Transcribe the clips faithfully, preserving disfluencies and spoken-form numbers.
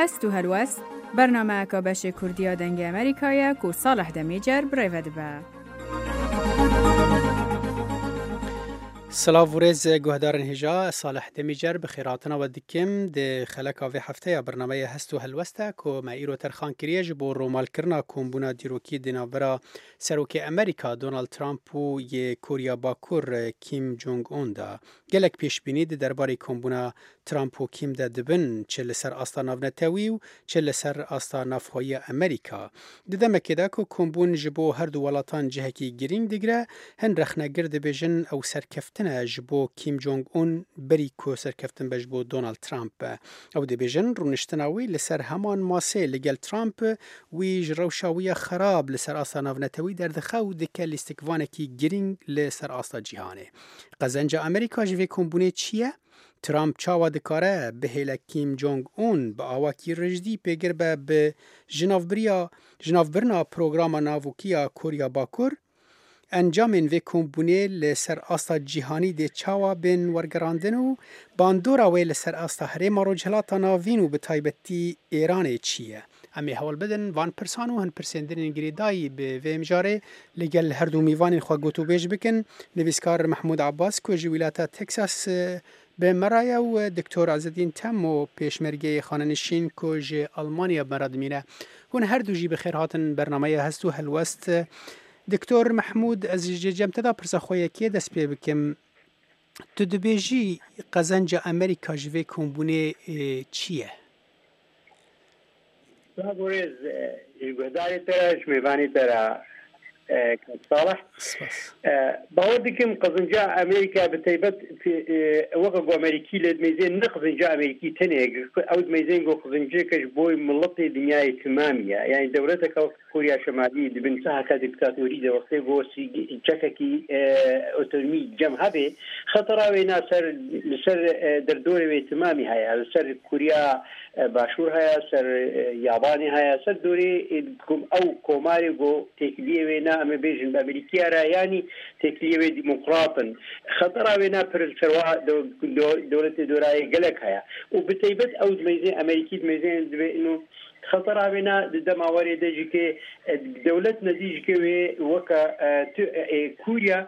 هست و هلوست برنامه که بشه کردیا دنگ امریکایه که صالح دمیجر برایود به. سلام ورز گهدارن هجا صالح دمیجر بخیراتنا و دکم ده خلق آوه هفته یا برنامه هست و هلوسته که ما ایرو ترخان کریه جبو رومال کرنا کمبونا دیروکی دیناورا سروک امریکا دونالد ترامپ و یه کوریا باکور کیم جونگ اون دا گلک پیش بینید درباره کمبونا ترامپ و کیم دا دبن چه لسر آستا نافنتاوی و چه لسر آستا نافخوی امریکا دیدم که دا که کمبون جبو هر دو ولاتان جهکی گرینگ دیگره هن رخنه گرد بیجن او سرکفتن جبو کیم جونگ اون بری کو سرکفتن بجبو دونالد ترامپ او دی بیجن رونشتناوی لسر همان ماسه لگل ترامپ وی جروشاوی خراب لسر آستا نافنتاوی در دخو دکه لیستکوانکی گرینگ لسر آستا جیهانه قزنج امریکا جوی کمبونه چیه؟ ترامپ چاوا دکاره به هیل کیم جونگ اون با آواکی رجدی پیگر به به جناف برنا پروگرام ناوکیا کوریا باکور انجام این وی کمبونه لسر آستا جیهانی ده چاوا بین ورگراندن و باندورا وی لسر آستا هریم رو جهلاتا ناوین و به تایبتی ایران چیه؟ امی حوال بدن وان پرسان و هن پرسندن انگری دایی به وی مجاره لگل هر دو میوان خواه گوتو بیش بکن نویسکار محمود عباس که جویلاتا تکساس به مرایه و دکتر عزدین تم و پیشمرگی خاننشین که جه آلمانیا مراد میره هون هر دو جی بخیر هاتن برنامه هست و هلوست دکتر محمود از جمتدا پرسا خویه که دست پی بکم تو دبیجی قزنج امریکا جوی کمبونه چیه؟ بورز گهداری ترش میوانی ترا صالح باور دكم قزنجا امريكا بتيبت في وقع امريكي لد ميزين نقزنجا امريكي تاني او ميزين جو قزنجا كجبوي ملطي دنياي تماميه يعني دولتك كوريا الشماليه بنتها كديكتاتوريه وقتي جو تشككي اوتونومي جمهبه خطر وينا سر سر دردوري تمامي هاي سر كوريا باشور هاي سر ياباني هاي سر دوري او كوماري جو تكليه وينا أما بيجن بأمريكا رأياني تكلية ديمقراطا خطرة بنا برل سروا دولة دوراي قلق هيا وبتيبت أو ميزين أمريكي ميزين إنه خطرة بنا دم أوري دجك دولتنا ديجك وكا كوريا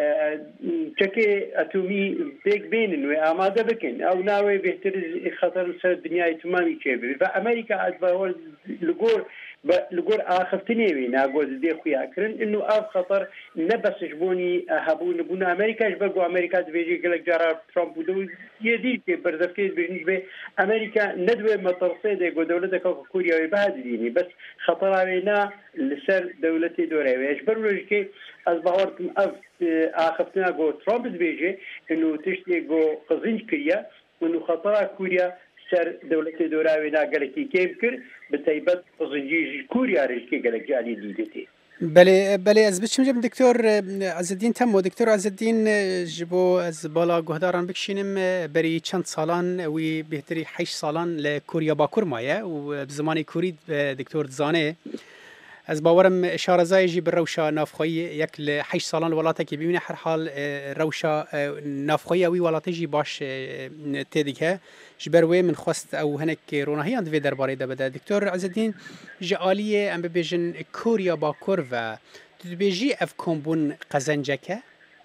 چکه اتمی بیگ بینن و آماده بکن او ناوی بهتر خطر سر دنیای تمامی چه بی و امریکا از باور لگور لگور آخفتنی وی ناگوز دی خویا کرن انه آف خطر نبسش بونی هبون بون امریکاش بگو امریکا دویجی گلک جارا ترامپ بودو یدی که بردفکیز بینیش به امریکا ندوی مطرسه دی گو دولت کوریا بعد دینی بس خطر وینا لسر دولتی دوره ویش بروش که از باور اف آخفتنا گو ترامپ دویجی انه تشتی گو قزنج کریا انه خطر کوریا سر دولت دوراوی ناگلکی کیب کر بتایبت قزنجی کوریا رشکی گلک جالی دیدتی. بله بله از بچم جم دکتر عزالدین تم و دکتر عزالدین جبو از بالا گهداران بکشینم بری چند سالان وی بهتری هشت سالان لکوریا باکور مایه و بزمانی کوری دکتر زانه از باورم اشاره زایجی بر روشا نافخوی یک ل هشت سالان ولاته که ببینه هر حال روشا نافخوی وی ولاته جی باش تدیکه جبروی من خواست او هنک روناهی اند وی درباره ده بده دکتر عزالدین جالیه ام ببیجن کوریا باکور و تبیجی اف کمبون قزنجکه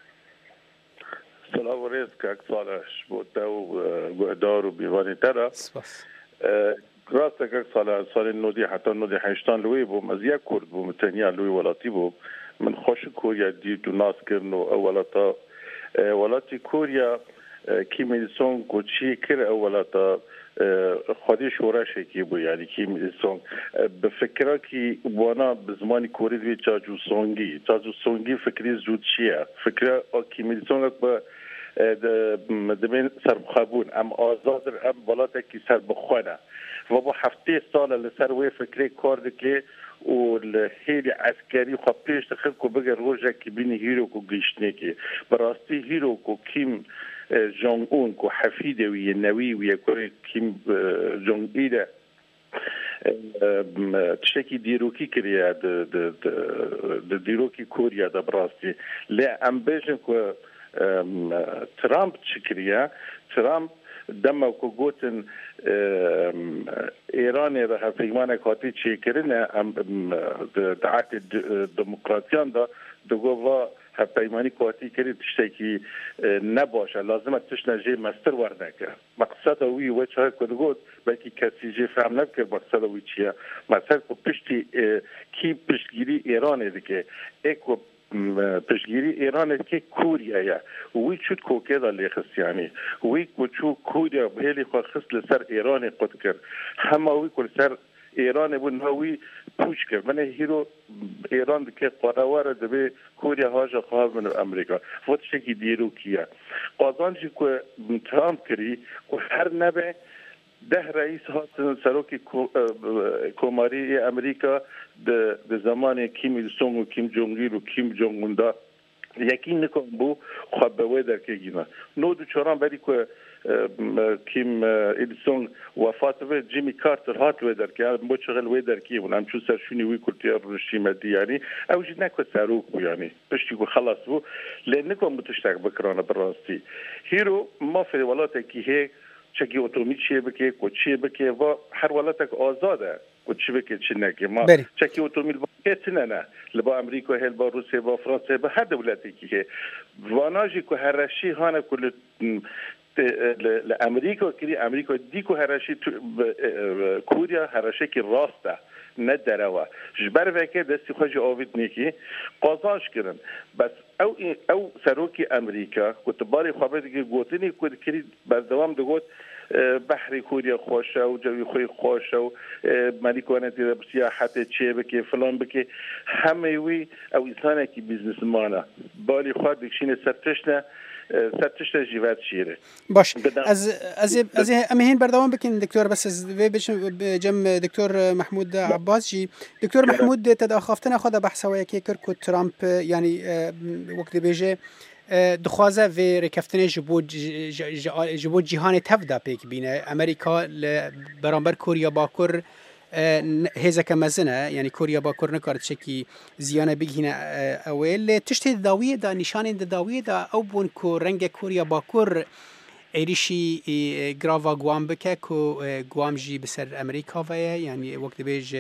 سلام علیکم که اکثرش بود و گهدار و بیوانی ترا سپاس راسته که سال سال نودی حتی نودی هشتان لوی بوم از یک کرد بوم تنیا لوی ولاتی بوم من خوش کوریا دی تو ناس کردن و اولاتا ولاتی کوریا کی میلیسون کوچی کر اولاتا خودی شورش کی بو یعنی کی میلیسون به فکر کی وانا بزمانی کوری وی چاجو سونگی چاجو سونگی فکری زود چیه فکر کی میلیسون با دبین سر بخابون ام آزاد ام ولاتا کی سر بخونه و با هفته سال لسر وی فکری کرد که و الهيري عسكري خبيش تخلكو بقى روجا كي بيني هيرو كو قشنيكي براستي هيرو كو كيم جونغ اون كو حفيدة ويا النووي ويا كيم جونغ إيدا تشتكي ديروكي كريا د د د ديروكي كوريا دا براستي لا ام بيجن كو ترامپ چکریه ترامپ دم کو گوتن ایران را پیمان کاتی چی کرنه دعات دموکراتیان دا دگوه پیمانی کاتی کرد تشتی نباشه لازمه تش نجی مستر ورده که مقصد وی و چه کد گوت بلکه کسی جی فهم نکرد مقصد وی چیه مثلا کو پشتی کی پشتگیری ایران دیگه اکو پشتگیری ایران که کوریه وی چود کوکه دالی خستیانی وی کوچو کوریه بهلی خو خست لسر ایران قد کرد همه وی کل سر ایران بون هوی پوچ کرد من هیرو ایران که قراوار دبی کوریا هاج خواه من امریکا فوت شکی دیرو کیه قازانجی که ترامپ کری که هر نبه ده رئیس هات سروکی کوماری امریکا به زمان کیم ایل سونگ و کیم جونگ ایل و کیم جونگ اون دا یکی نکن بو خواب به وی در که گینا نو دو چوران بری که کیم ایل سونگ وفات و جیمی کارتر هات وی در که مو چغل وی در که اون همچون سرشونی وی کلتیار رشیمه دی یعنی او جی نکو سروک بو یعنی پشتی که خلاص بو لین نکن بتشتاک بکرانه براستی هیرو ما فی ولات که هی چکی اتومی چیه بکی کو چیه بکی و هر ولاتک آزاده کو چی بکی چی نگی ما چکی اتومیل با چی نه لبا امریکا هل با روسیه با فرانسه با هر دولتی که واناجی کو هرشی هانه کل ل امریکا کری امریکا دی کو هرشی کوریا هرشی کی راسته نه دروا جبر وکه دستی خوش آوید نیکی قازانش کردن بس او او سروکی امریکا کتباری خوابه دیگه گوتنی کد کری بردوام دگوت بحری کوریا خوشه و جوی خوی خوشه و ملیکانه دیده سیاحت چیه بکی فلان بکی همه وی او انسانه که بیزنسمانه بالی خواد بکشینه سرتشنه سرتشت جیوات شیره باش از از از امهین بردوام بکن دکتر بس از وی بشم جم دکتر محمود عباسجی دکتر محمود تداخفتنا خدا بحث و یکی کرد که ترامپ یعنی وقت بیجه دخوازه و رکفتنه جبود جبود جهان تفدا پیک بینه امریکا برانبر کوریا باکور هزا کمزنه یعنی کوریا باکور نکارد شکی زیانه بگینه اول تشتی داویه دا نشان داویه دا او بون کو رنگ کوریا باکور ایریشی گراوا گوام بکه کو گوام جی بسر امریکا ویه یعنی وقت بیج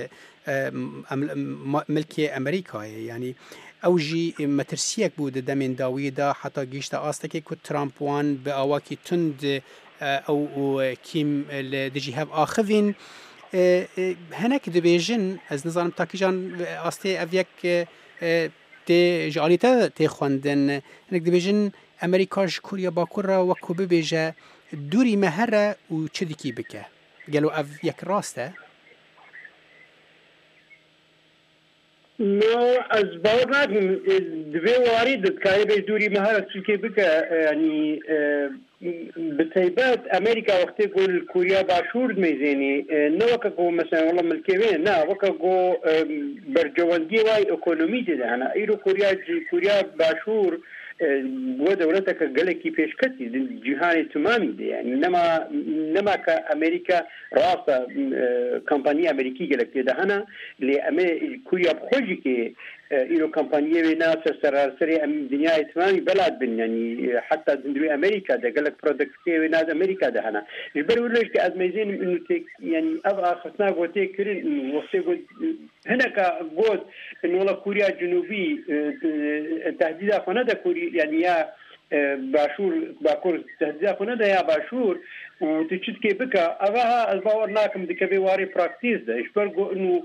ملک امریکا یعنی او جی مترسیک بود دمین داویه دا حتی گیشت آسته که ترامپ وان به آواکی تند او کیم لدجی هف آخوین هناك دبيجن از نظام تاكيجان أستي أفيك تي جاليتا تي خواندن هناك دبيجن أمريكاش كوريا باكورا وكوبي بيجا دوري مهرة وشدكي بكا قالوا أفيك راسته نو از باور نکن دوی وارد که به دوری مهارت چیزی بکه یعنی بتایبات امریکا وقتی گل کوریا باشور میزنی نه وقت کو مثلا والله ملکیه نه وقت کو برجواندی وای اکونومی دیده انا ایرو کوریا کوریا باشور و دولتك قالك پیش کتی جهان تمامی دی یعنی نما نما که امریکا راستا کمپانی امریکی قالك ده هنا لی کوریا بخوجی که ایرو کمپانی و ناس سراسری دنیا تمامی بلاد بن یعنی حتی دنیای امریکا ده قالك پرودکت که و ناس امریکا ده هنا جبر ولش که از میزین انه تک یعنی ابغى خصنا قوتي كرين وقتي قلت هنا كقول انه والله كوريا الجنوبي تهديدها فندا كوريا يعني يا باشور باكور تهديدها فندا يا باشور وتشد كي بكا اغاها الباور ناكم دكبي واري براكتيس ده ايش برغو انه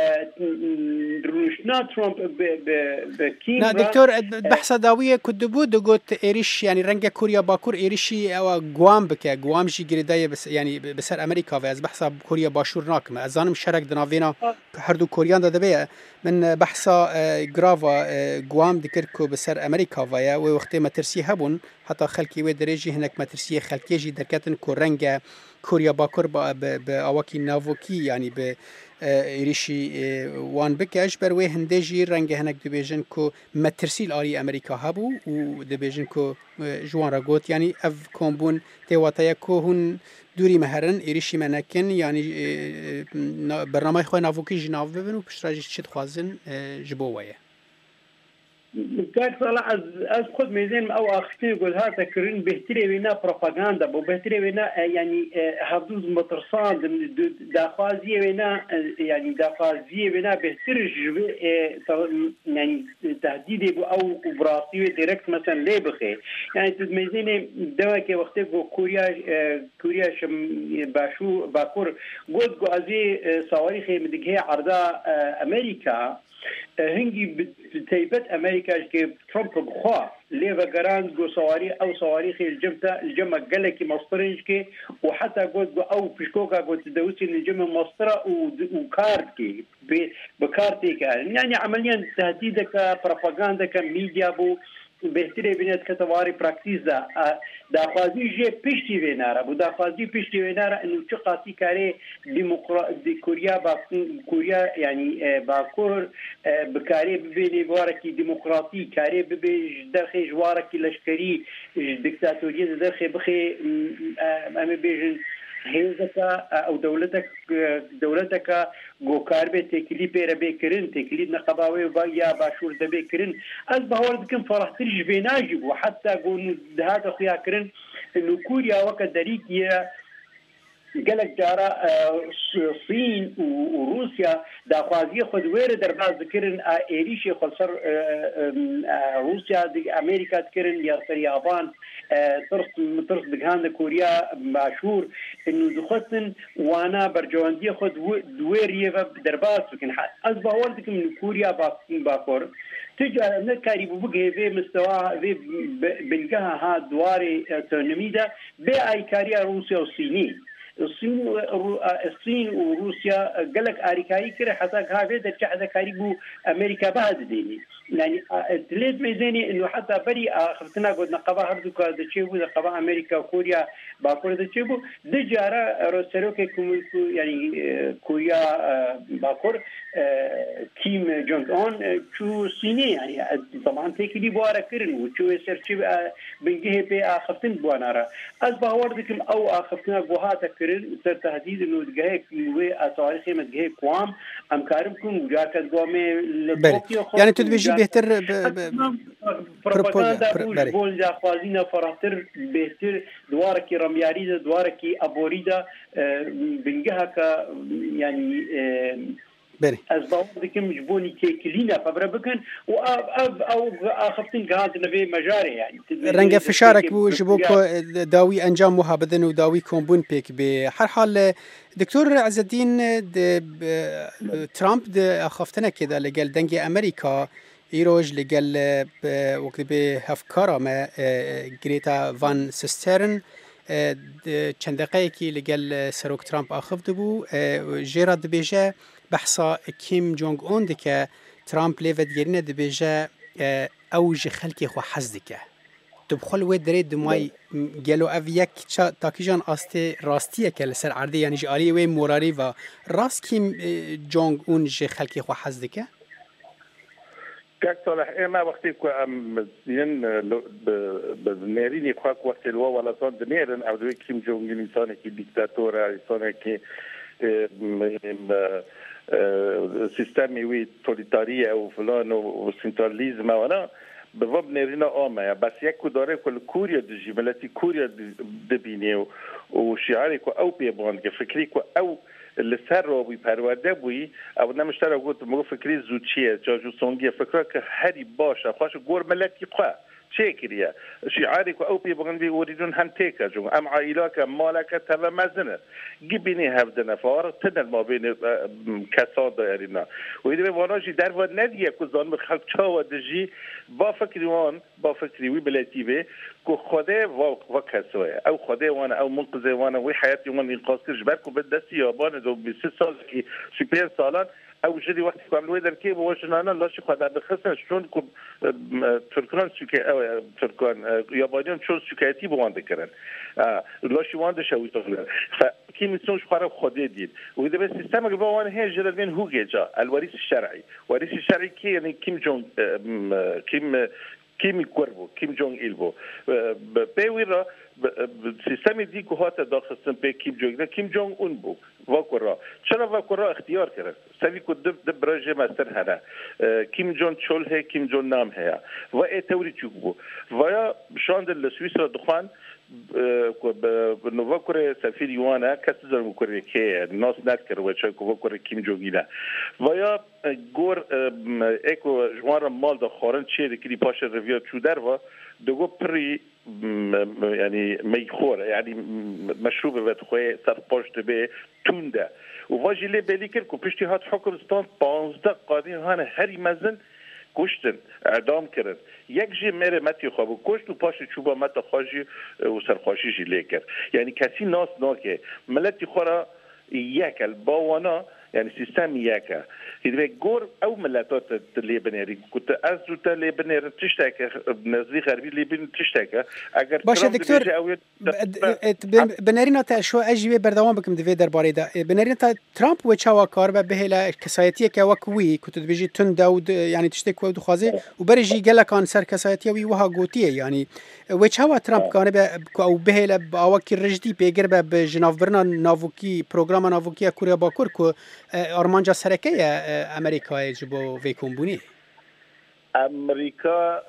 دروشنا ترامب بكين نا دكتور بحث داويه كدبو دغوت ايريش يعني رنگه كوريا باكور ايريشي او غوام بك غوام جي غريدايه بس يعني بسر امريكا واز بحث كوريا باشور ناكم ازانم شرك دناوينا هردو كوريان دبي من بحث غرافا غوام دكركو بسر امريكا ويا وقت ما ترسي هبون حتى خلكي و درجه هناك ما ترسي خلكي جي دركتن كورنگه كوريا باكور باواكي نافوكي يعني ب ایریشی وان بکش بر وی هندجی رنگ هنگ دبیجن کو مترسیل آری امریکا هبو و دبیجن کو جوان را گوت یعنی اف کمبون تواتای کو هن دوری مهرن ایریشی منکن یعنی برنامه خواه نافوکی جناف ببن و پشتراجی چید خوازن جبو ویه كان صلاح از خود میزن او اختی گل ها تکرین بهتری وینا پروپاگاندا بو بهتری وینا یعنی حدود مترسان داخوازی وینا یعنی داخوازی وینا بهتر جوی یعنی تهدید بو او براسي دايركت مثلا ليه بخي يعني تدميزيني دواكي وقتي كوريا كوريا شم باشو باكور قد قازي صواريخ مدقهي عرضا امريكا هنگی تیبت امریکا که ترامپ بخوا لیو گران گو صواريخ او صواريخ الجمتا الجمع قالك مصطرنج كي وحتى قد او بشكوكا قد تدوسي الجمع مصطرة وكارت كي بكارتي كان يعني عمليا تهديدك بروباغندا ميديا بو بهتره بینید که تواری پراکتیز دا داخوازی جه پشتی ویناره بو داخوازی پشتی ویناره انو چه قاسی کاری دیموکراسی کوریا با کوریا یعنی باکور بکاری ببینی وارکی دیموکراسی کاری ببینی درخی جوارکی لشکری دیکتاتوری درخی بخی امی بیجن هیزك او دولتك دولتك گوکار به تکلیف به بکرین تکلیف نقباوی و یا باشور ده بکرین از باورد کم فرحتر جبیناجب و حتی گون دهات خویا کرن انه كوريا وقت دريكيا قالك جارا الصين وروسيا داخوازي خد وير درباز ذكرن ايريشي خسر روسيا دي امريكا تكرن يا اليابان ترس ترس دغان كوريا مشهور انه دختن وانا برجواندي خد دوير يفا درباز لكن از باوردك من كوريا باكور تجار نكاري بوجه في مستوى في بلقاها ها دواري تنميدا باي كاريا روسيا والصيني الصين الصين وروسيا قالك أمريكاي كره حتى هذا ده حتى كاريبو أمريكا بعد ديني يعني تلاد ميزاني إنه حتى بري آخرتنا قد نقبا هردو كده شيء نقبا أمريكا وكوريا باكور ده شيء ده جارا روسيروك يعني كوريا باكور كيم جونغ أون شو صيني يعني طبعا تكلي بوارا كرن وشو يصير شيء بنجيه بي آخرتن بوانارا أصبح وردكم أو آخرتنا جوهاتك سر تهديد انه دغه وي تاریخ مدغه قوام امکارمكم وجاكت قومي يعني تدبيجي بهتر بروباغندا بول جا خوازينا فراتر بهتر دواركي رمياريدا دواركي ابوريدا بنجها يعني بري از باوردكم جبوني كيكلينا فبربكن و او اخفتن قاعد نبي مجاري يعني رنگ فشارك بو جبوكو داوي انجام وهابدن وداوي كومبون بيك بحر حال دكتور عز الدين ترامب اخفتنا كده لقال دنجي امريكا ایروج لگل وقتی به هفکارا ما گریتا وان سسترن چند دقیقی لگل سروک ترامپ آخفته بو جیرا دبیجه بحثا کیم جونگ اون دکه ترامپ لیفت گرینه دبیجه اوج خلکی خو حز دکه تبخل و درید دمای گلو او یک تاکیجان آسته راستیه که لسر عرضی یعنی جاری و موراری و راست کیم جونگ اون جی خلکی خو حز دکه كاك صالح إيه ما وقتي كو أم ين بنيريني خاك وقت الوا ولا صار دنيرن أو دوي كيم جونج إن إنسان كي ديكتاتور إنسان كي سيستمي وي توليتارية أو فلان وسنتراليزم ولا بفضل نيرينا آمة بس يكو داره كل كوريا دجي ملتي كوريا دبيني وشعاري كو أو بيبان كفكري كو أو اللي سر بوی پرورده بوی او نمشتر گفت مگه فکری زودچیه جاجو سونگی فکر که هری باشه خواش گور ملکی قا چه کریه شعاری که او بی بگن بی وریدون هم تیکه جو ام عائله که مالک تبع مزنه گبینی هفته نفر تنر ما بین کساد دایرینا و ایده واناجی در و ندیه که زن بخلق چا و دجی با فکری وان با فکری وی بلتی به که خدا و کسوه او خدا وان او منقذ وان وی حیاتی وان انقاذ کرد برکو به دست یابان دو بیست سال کی سپر سالان او جدی وقتی که عملوی در کی بوشنانا لاشی خدا بخسن چون که ترکان سوکه ترکان یابانیان چون سوکیتی بوانده کردن لاشی وانده شوی تغلر فکی میتونش خارج خدا دید و ایده به سیستم که بوان هی جلد بین هوگه جا الوریث الشرعی وریث الشرعی کی یعنی کیم جونگ کیم کیم کوربو کیم جونگ ایل بو به ویرا سیستم دی که هات داخستن به کیم جونگ کیم جونگ اون بود واکورا چرا واکورا اختیار کرد سوی که دب دب برای مستر هره کیم جون چول ہے کیم جون نام ہے و اتوری چوک بود و یا شاند لسویسرا دخان نوواکوره سفیر یوانا کسی زن وکوره که ناس نکرد و چه وکوره کیم جونگینا و یا گور اکو جوان مال دخارن چه دکری پاش رویا چودر و دوگو پری یعنی میخوره یعنی مشروب و تخوی سر پاشت به تونده و واجی لی بلی کرد که پشتی هات حکمستان پانزده قاضی هانه هری مزن کشتن اعدام کرد یک جی مره متی خواب کشت و پاش چوبا مت خواجی و سرخواشی جی لی کرد یعنی کسی ناس ناکه ملتی خورا یکل باوانا یعنی سیستم یکه هیچ گور او ملتات لیبنری کت از دوتا لیبنر تشتکه نزدیک غربی لیبن تشتکه اگر باشه دکتر بنرین تا شو اجیب بردوام بکم دوی درباره دا بنرین تا ترامپ و چوا کار و بهلا کسایتی که وکوی کت بیجی تن داود یعنی تشتک و خوازه و برجی گله کان سر کسایتی وی وها گوتیه یعنی و چوا ترامپ کانه به او بهلا با وکی رجدی بگیر به جناف برنا ناوکی پروگرام ناوکی کوریا باکور کو آرمانجا سرکه امریکای جبو ویکومبونی امریکا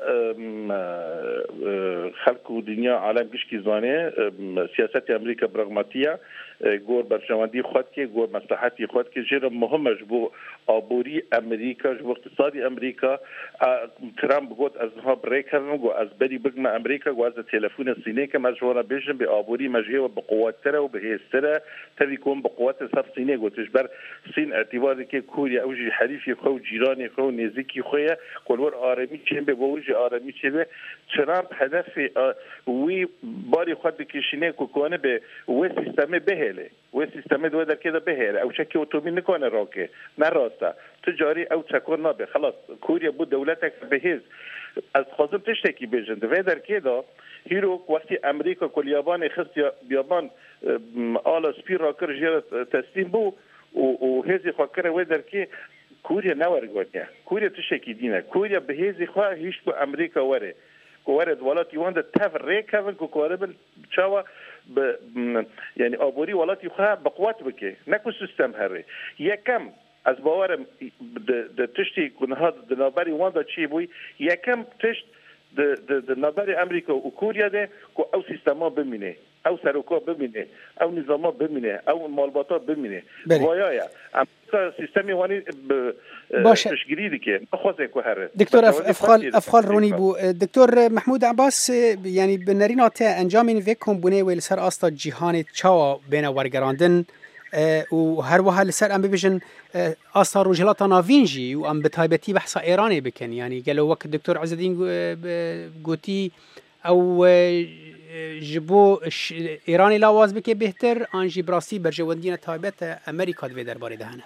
خلق و دنیا عالم کشکی زانه سیاست امریکا براغماتیه گور برجواندی خود که گور مصلحتی خود که جرم مهمش بو آبوری امریکا جبو اقتصادی امریکا ترامپ گوت از ها بری کردن گو از بری بگم امریکا گو از تلفون سینه که مجوانا بیشن به آبوری مجیه و بقواتره و بهستره تبی کن بقوات سر سینه گوتش بر سین اعتباری که کوریا اوجی حریفی خو جیرانی خو نزدیکی خویه کلور آرامی چه به وجه آرامی چه به ترامپ هدف وی باری خود بکشینه که کنه به و سیستم بهله و سیستم دو در کده بهله او چکی اتومبیل نکنه راکه نه راسته تجاری او چکور نبه خلاص کوریا بود دولتک بهز از خواستم تشتکی بجنده و در کده هیرو وقتی امریکا کل یابان خست بیابان آلا سپی راکر جیر تسلیم بو و هزی خواکره و در که کوریا نورگونیا کوریا تشکی دینه کوریا به هزی خواه هیچ کو امریکا وره کوارد ولات یوند تفریق کردن کو کواربل چاوا ب یعنی آبوری ولات یخواه بقوت بکه نکو سیستم هره یکم از باورم د تشتی کنها د نابری واندا چی بوی یکم تشت د د نابری امریکا و کوریا ده کو او سیستما بمینه او سروکا بمینه او نظاما بمینه او مالباتا بمینه وایایا امریکا سیستمی وانی تشکیلی دیگه خواسته که هره دکتر افخال افخال رونی بو دکتر محمود عباس یعنی بنرینات انجام این وکم بونه ویل سر آستا جهان چاوا بین ورگراندن و هر وحال سر ام ببیشن آستا روجلاتا ناوینجی و ام بتایبتی بحثا ایرانی بکن یعنی گلو وقت دکتر عزدین گوتی او جبو ایرانی لاواز بکه بهتر آنجی براسی برجواندین تایبت امریکا دوی درباره دهنه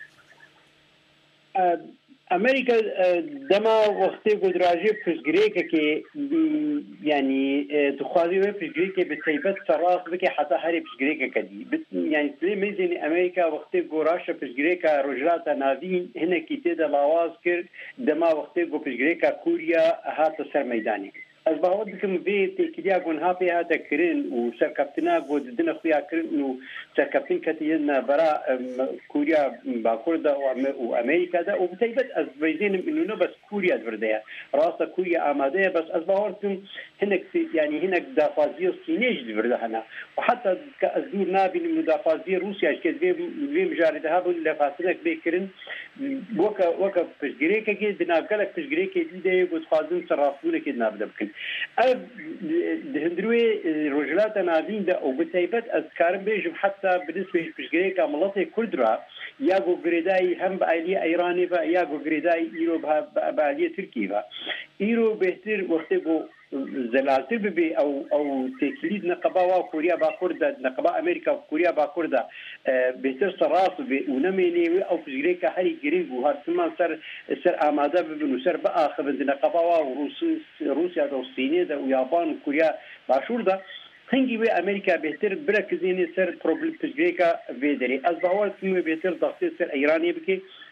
امریکا دما وقتی گذراجی پشگیری که یعنی تخوازی و پشگیری که به تایبت سراغ بکه حتی هری پشگیری که کدی یعنی سلی میزنی امریکا وقتی گوراش پشگیری که رجلات نادین هنه کیته دلاواز کرد دما وقتی گو پشگیری که کوریا هات سر میدانی از باور دکم به تکیه گونها به هات کرین و سرکفتنا گود دن خویا کرین و سرکفتن کتینا برا کوریا باکوردا و امریکا دا و بتایبت از ویزینم اینو بس کوریا درده راستا کوریا آماده بس از باور دکم هنک یعنی هنک دافازی سینیج درده هنا و حتی از دور نابین مدافازی روسیا که وی مجارده ها بول لفاصلك بکرین وکا وکا پشگیری که دنابگلک پشگیری که دیده گود خازن صرافونه که دنابده بکن هندروي رجلات نادين ده او بتايبت اذكارم بيجم حتى بالنسبه للبشغري كاملاتي كردرا ياغو غريداي هم بايلي ايراني با ياغو غريداي ايرو بايلي تركي با ايرو بهتر وقتو زلازل بي او او تكليد نقبا كوريا باكوردا نقبا امريكا كوريا باكوردا بهتر صراص ونميني او بشغري كهري غريغو هرسمان سر سر اماده بنو سر با خبز نقبا وروسيا روسيا والصين ده ويابان وكوريا باشور ده هنگی به امریکا بهتر برکزینی سر پروبلم تجربه فیدری از باور کنم بهتر ضغط سر ایرانی بکی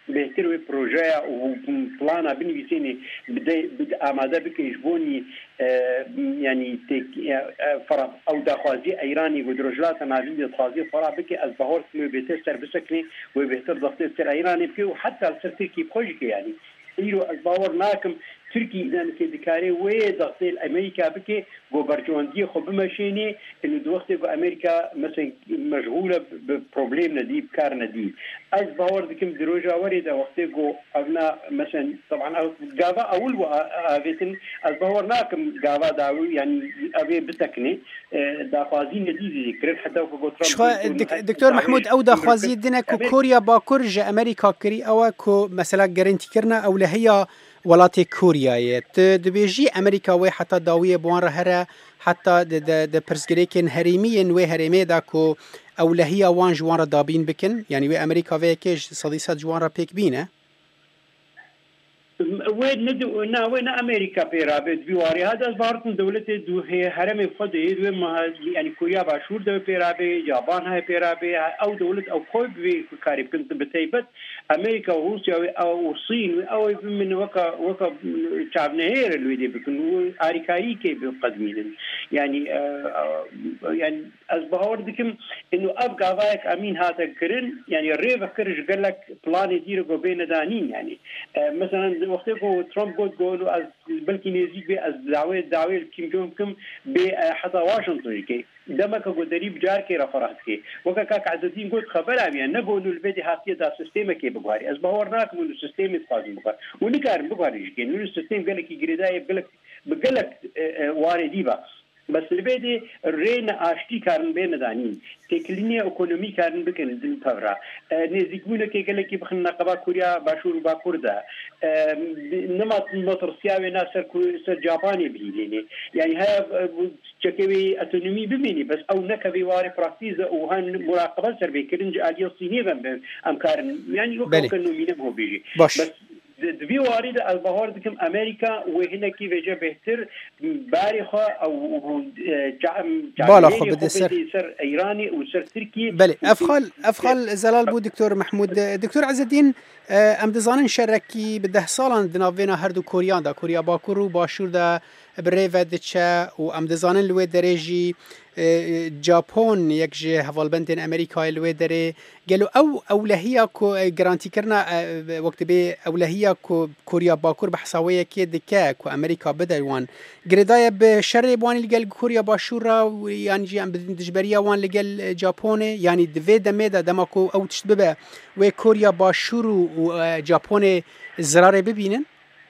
بهتر و پروژه و پلانا بنویسینی بده آماده بکیش بونی یعنی فرا او دخوازی ایرانی و درجات ناوی دخوازی فرا بکی از بهار سمی بهتر سر بسکنی و بهتر ضغط سر ایرانی بکی و حتی سر ترکی بخوش که یعنی ایرو از باور ناکم ترکی ایدان که دکاری و ضغط امریکا بکی و برجواندی خوب ماشینی انو دو وقتی که امریکا مثلا مشغوله به پروبلم ندی بکار ندی از باور دکم دروجا ورید وقتی که ابنا مثلا طبعا جاوا اول و آویتن از باور ناکم جاوا داو یعنی اوی بتکنی داخوازی ندی ذکر حتی که دکتور محمود او داخوازی دنه که کوریا باکور جا امریکا کری او که مثلا گارنتی کرنا اولهیا ولات کوریایه دبیجی امریکا و حتی داویه بوان رهره حتی د پرسگریکن هریمی و هریمی دا کو اولهیا وان جوان را دابین بکن یعنی و امریکا و کش صدیصد جوان را پیک بینه وين ندو نا وين امريكا بيرابد بيواري هذا بارتن دولة دو هي هرم فضي ما يعني كوريا باشور دو بيرابي يابان هاي بيرابي او دولة او كوي بكاري كنت بتيبت امريكا وروسيا او الصين او من وكا وكا شعب نهير اللي بيكون اريكاري كي بقدمين يعني آه يعني ازبهور دكم انه ابقى وايك امين هذا كرن يعني الريف كرج قال لك بلان يديروا بين دانين يعني آه مثلا وقتی که ترامپ گفت گفتو از بلکی نزدیک به از دعوی دعوی کیم جونگ کم به حتی واشنطن که دما که گذری بجار که رفرات که وقتی که عزیزین گفت خبر آمیان نگونو البته حتی دا سیستم که بگواری از باور نکم اون سیستم استفاده بگوار و نکارم بگواری که اون سیستم گله کی گریدای بلک بگلک واردی با بس البته رین آشتی کارن بین دانین تکلینی اکونومی کارن بکن دن تورا نزدیکونه که گله کی بخن نقبا کوریا باشور با کوردا نمط مترسیا و ناصر سر ژاپنی بینی یعنی ها چکوی اتونومی ببینی بس او نکوی واری پراکتیز او هن مراقبه سر بکرنج علی الصینی بم امکارن یعنی وقت کنو مینم هو بیجی بس دبي وارد البهار دكم أمريكا وهنا كيف جا بهتر بارخة أو جام بالا خو بده سر سر إيراني وسر تركي بله أفخال أفخال زلال بو دكتور محمود دكتور عز الدين ام دزانن شرکی به ده سالان دناوینا هر دو کوریان دا کوریا باکور و باشور دا بره ودچه و ام دزانن لوی درجی ژاپن یک جه حوالبندن امریکای لوی دره گلو او اولهیا کو گارانتی کرنا وقت به اولهیا کو کوریا باکور بحثاویه کی دکه کو امریکا بدوان گردای به شر بوان لگل کوریا باشورا یعنی جی ام دجبریا وان لگل ژاپن یعنی دوی دمه دا دماکو او تشبه و کوریا باشور و ژاپن زراره ببینن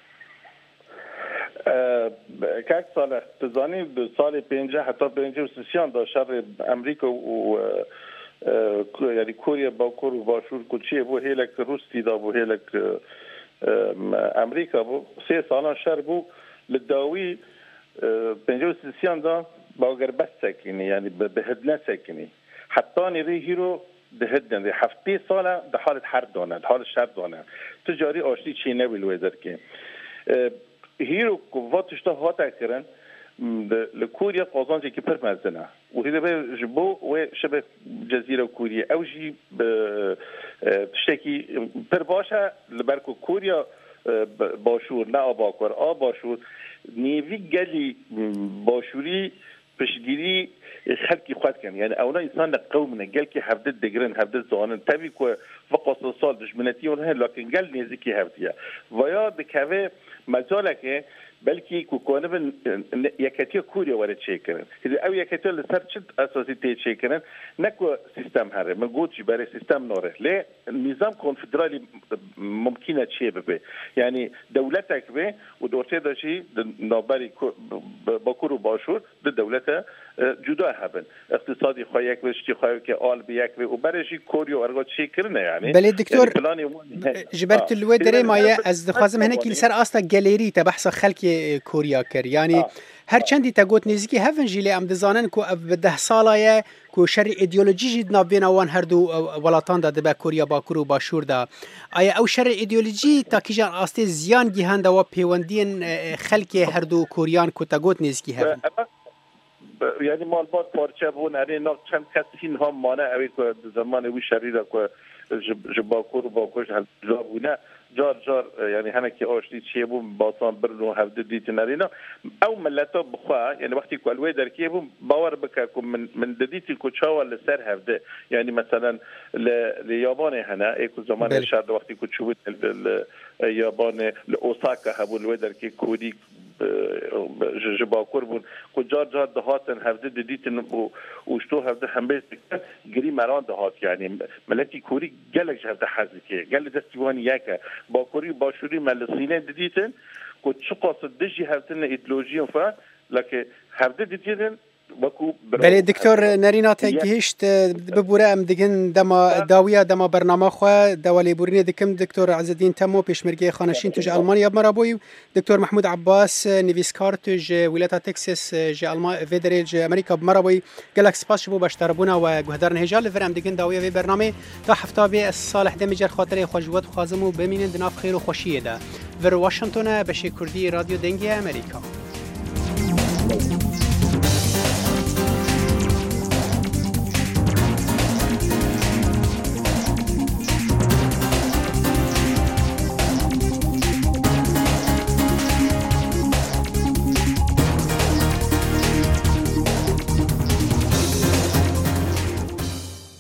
کاک سال تزانی دو سال پنجاه حتی پنجاه و سیان دا شر امریکا و یعنی کوریا باکور و باشور کچیه بو هیلک روسی دا بو هیلک امریکا بو سه سالان شر بو لداوی پنجاه و سیان دا باگر بس سکنی یعنی به هدنه سکنی حتی نیری هیرو ده هدن ده هفته ساله ده حالت حرب دانه ده حالت شر دانه تجاری آشتی چینه بلویدر که هیرو واتش تا هاتا کرن لکوریا قازانجی که پر مزنه و هیده به جبو و شبه جزیره کوریا او جی تشتکی پر باشه لبرکو کوریا باشور نه آباکور آباشور نیوی گلی باشوری پشگیری خلقی خود کن یعنی اونا انسان قومنا گل که هفته دگرن هفته زانن تبی که وقت سال دشمنتی اونها لکن گل نیزی که هفتیه و یا دکوه مجاله که بلکه کوکانه به یکتی کوریا وارد چه کنن او یکتی لسر چه اساسی تی چه کنن نکو سیستم هره من گوچی برای سیستم ناره لی نظام کنفدرالی ممکنه چه ببه یعنی دولتک به و دورته داشتی نابری باکور و باشور ده دولت جدا هبن اقتصادی خواهیک و اشتی خواهی که آل بیک و برشی کوریا ورگا چه کرنه یعنی بله دکتور جبرت الوی داره مایه از دخوازم هنه که لسر آستا گلیری تا بحث خلق کوریا کر یعنی هر چندی تا گوت نزدیکی هفن جیلی ام دزانن کو به ده سالایه کو شر ایدئولوژی جید نابین وان هر دو ولاتان داده به کوریا باکور و باشور دا آیا او شر ایدئولوژی تا کیجان آسته زیان گیهند و پیوندین خلق هر دو کوریان کو تا گوت نزدیکی هفن یعنی مالبات پارچه بون اره ناق چند کسی هم مانه اوی که زمان وی شریره که جباکور و باکوش هلجا بونه جار جار یعنی همه که آشتی چیه بون باسان برن و هفته دیتی نرینا او ملتا بخواه یعنی وقتی که الوی در که بون باور بکر که من, من دیتی که چاوه لسر هفته یعنی مثلا لیابان هنه ایکو زمان شرد وقتی که چوبت یابان اوساکا هبون الوی در که کوری جباکور بون که جار جار دهاتن هفته دیتن و اوشتو هفته هم بیست گری مران دهات یعنی ملتی کوری گلک هفته حزی که گل دستیوانی یکه با کوری باشوری ملسینه دیتن که چه قاصد دشی هفتن ایدئولوژی فا لکه هفته دیتن بله دکتر نرینا تگهشت ببوره ام دیگن دما داویه دما برنامه خو دوالی بورینه دکم دکتر عزالدین تمو پیشمرگی خانشین توج آلمانیا مرابوی دکتر محمود عباس نویسکار توج ولایت تکساس ج آلمان فدرال ج امریکا مرابوی گلک سپاس شبو باشتربونا و گهدار نهجال فرام دیگن داویه وی برنامه تا هفته به صالح دمیجر خاطر خوشوت خازمو بمینن دناف خیر و خوشیه ده ور واشنگتن بشه کردی رادیو دنگی امریکا.